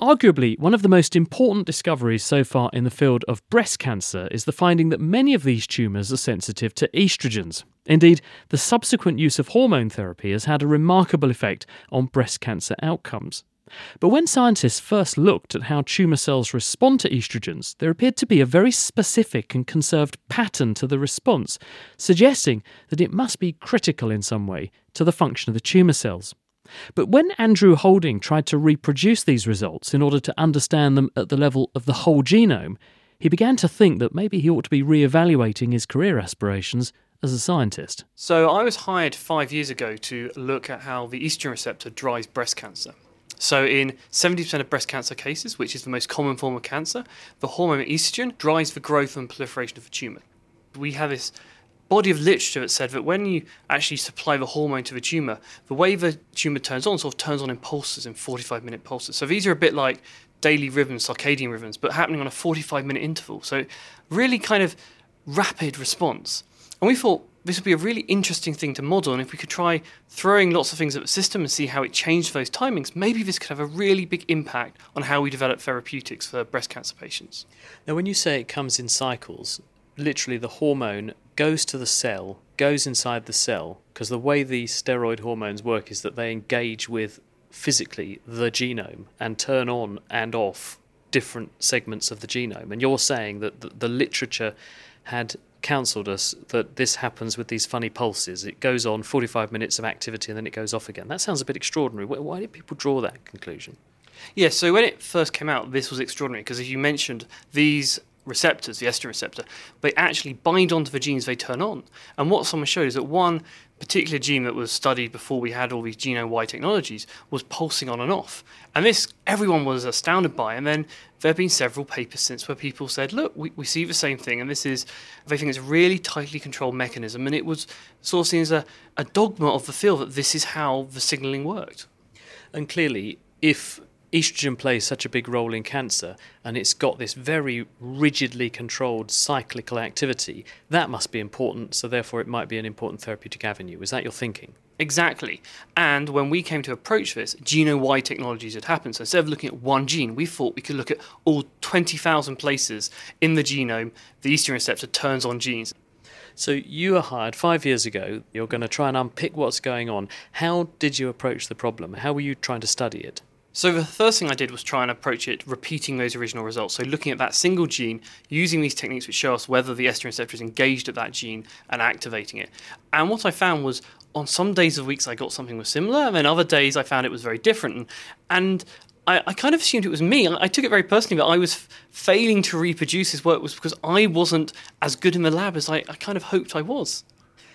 Arguably, one of the most important discoveries so far in the field of breast cancer is the finding that many of these tumours are sensitive to estrogens. Indeed, the subsequent use of hormone therapy has had a remarkable effect on breast cancer outcomes. But when scientists first looked at how tumour cells respond to estrogens, there appeared to be a very specific and conserved pattern to the response, suggesting that it must be critical in some way to the function of the tumour cells. But when Andrew Holding tried to reproduce these results in order to understand them at the level of the whole genome, he began to think that maybe he ought to be re-evaluating his career aspirations as a scientist. So I was hired 5 years ago to look at how the estrogen receptor drives breast cancer. So in 70% of breast cancer cases, which is the most common form of cancer, the hormone estrogen drives the growth and proliferation of a tumour. We have this body of literature that said that when you actually supply the hormone to the tumour, the way the tumour turns on sort of turns on in pulses, in 45-minute pulses. So these are a bit like daily rhythms, circadian rhythms, but happening on a 45-minute interval. So really kind of rapid response. And we thought this would be a really interesting thing to model, and if we could try throwing lots of things at the system and see how it changed those timings, maybe this could have a really big impact on how we develop therapeutics for breast cancer patients. Now, when you say it comes in cycles, literally the hormone goes to the cell, goes inside the cell, because the way the steroid hormones work is that they engage with physically the genome and turn on and off different segments of the genome. And you're saying that the literature had counselled us that this happens with these funny pulses. It goes on 45 minutes of activity and then it goes off again. That sounds a bit extraordinary. Why did people draw that conclusion? Yeah, so when it first came out, this was extraordinary because, as you mentioned, these receptors, the estrogen receptor, they actually bind onto the genes they turn on. And what someone showed is that one particular gene that was studied before we had all these genome-wide technologies was pulsing on and off. And this, everyone was astounded by. And then there have been several papers since where people said, look, we see the same thing, and they think it's a really tightly controlled mechanism. And it was sort of seen as a dogma of the field that this is how the signalling worked. And clearly, if estrogen plays such a big role in cancer, and it's got this very rigidly controlled cyclical activity, that must be important, so therefore it might be an important therapeutic avenue. Is that your thinking? Exactly. And when we came to approach this, genome-wide technologies had happened. So instead of looking at one gene, we thought we could look at all 20,000 places in the genome the estrogen receptor turns on genes. So you were hired 5 years ago. You're going to try and unpick what's going on. How did you approach the problem? How were you trying to study it? So the first thing I did was try and approach it repeating those original results. So looking at that single gene, using these techniques which show us whether the estrogen receptor is engaged at that gene and activating it. And what I found was on some days of weeks I got something was similar, and then other days I found it was very different. And I kind of assumed it was me. I took it very personally that I was failing to reproduce his work was because I wasn't as good in the lab as I kind of hoped I was.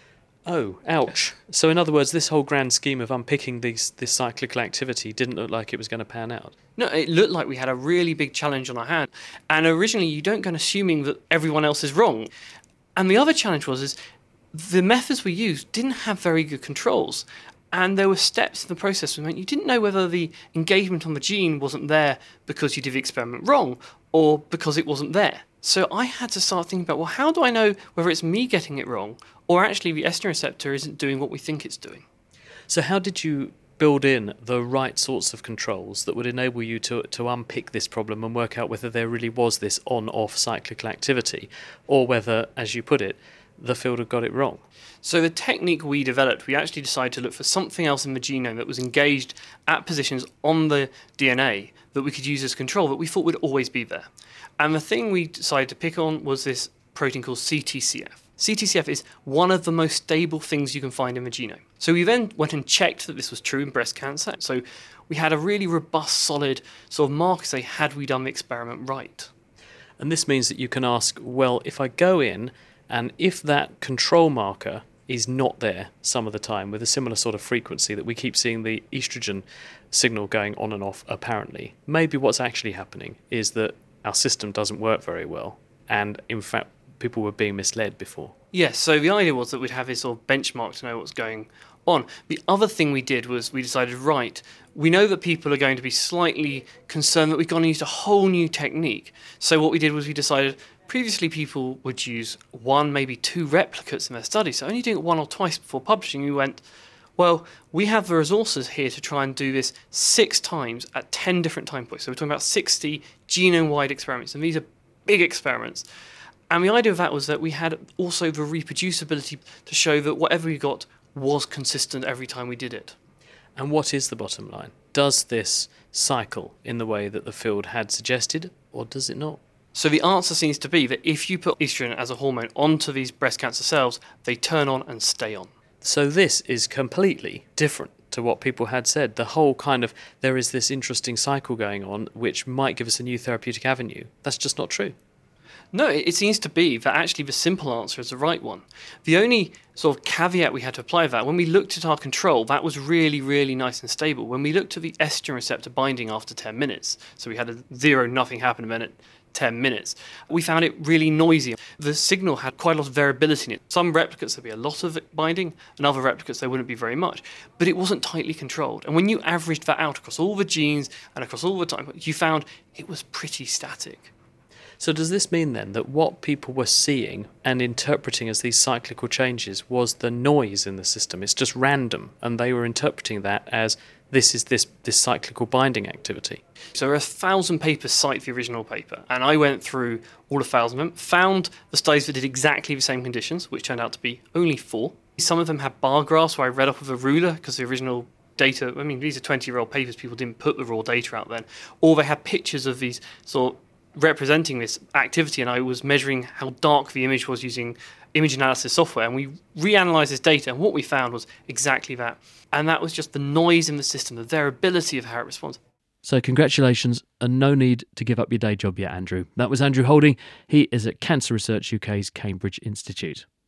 Oh, ouch. So in other words, this whole grand scheme of unpicking this cyclical activity didn't look like it was going to pan out. No, it looked like we had a really big challenge on our hand. And originally you don't go assuming that everyone else is wrong. And the other challenge was the methods we used didn't have very good controls. And there were steps in the process that meant you didn't know whether the engagement on the gene wasn't there because you did the experiment wrong or because it wasn't there. So I had to start thinking about, well, how do I know whether it's me getting it wrong or actually the estrogen receptor isn't doing what we think it's doing? So how did you build in the right sorts of controls that would enable you to unpick this problem and work out whether there really was this on-off cyclical activity or whether, as you put it, the field had got it wrong? So the technique we developed, we actually decided to look for something else in the genome that was engaged at positions on the DNA that we could use as control that we thought would always be there. And the thing we decided to pick on was this protein called CTCF. CTCF is one of the most stable things you can find in the genome. So we then went and checked that this was true in breast cancer. So we had a really robust, solid sort of marker say, had we done the experiment right? And this means that you can ask, well, if I go in and if that control marker is not there some of the time with a similar sort of frequency that we keep seeing the estrogen signal going on and off apparently, maybe what's actually happening is that our system doesn't work very well, and in fact people were being misled before. Yes, so the idea was that we'd have this sort of benchmark to know what's going on. The other thing we did was we decided, right, we know that people are going to be slightly concerned that we've gone and used a whole new technique. So what we did was we decided previously people would use one, maybe two replicates in their study, so only doing it one or twice before publishing. We went, Well, we have the resources here to try and do this 6 times at 10 different time points. So we're talking about 60 genome-wide experiments, and these are big experiments. And the idea of that was that we had also the reproducibility to show that whatever we got was consistent every time we did it. And what is the bottom line? Does this cycle in the way that the field had suggested, or does it not? So the answer seems to be that if you put estrogen as a hormone onto these breast cancer cells, they turn on and stay on. So this is completely different to what people had said. The whole kind of, there is this interesting cycle going on which might give us a new therapeutic avenue. That's just not true. No, it seems to be that actually the simple answer is the right one. The only sort of caveat we had to apply to that, when we looked at our control, that was really, really nice and stable. When we looked at the estrogen receptor binding after 10 minutes, so we had a 0, nothing happened, and then at 10 minutes, we found it really noisy. The signal had quite a lot of variability in it. Some replicates there'd be a lot of binding, and other replicates there wouldn't be very much. But it wasn't tightly controlled. And when you averaged that out across all the genes and across all the time, you found it was pretty static. So does this mean then that what people were seeing and interpreting as these cyclical changes was the noise in the system? It's just random, and they were interpreting that as this is this cyclical binding activity. So there are 1,000 papers cite the original paper, and I went through all 1,000 of them, found the studies that did exactly the same conditions, which turned out to be only 4. Some of them had bar graphs where I read off of a ruler because the original data, I mean, these are 20-year-old papers, people didn't put the raw data out then, or they had pictures of these sort of representing this activity, and I was measuring how dark the image was using image analysis software, and we reanalyzed this data, and what we found was exactly that. And that was just the noise in the system, the variability of how it responds. So congratulations, and no need to give up your day job yet, Andrew. That was Andrew Holding. He is at Cancer Research UK's Cambridge Institute.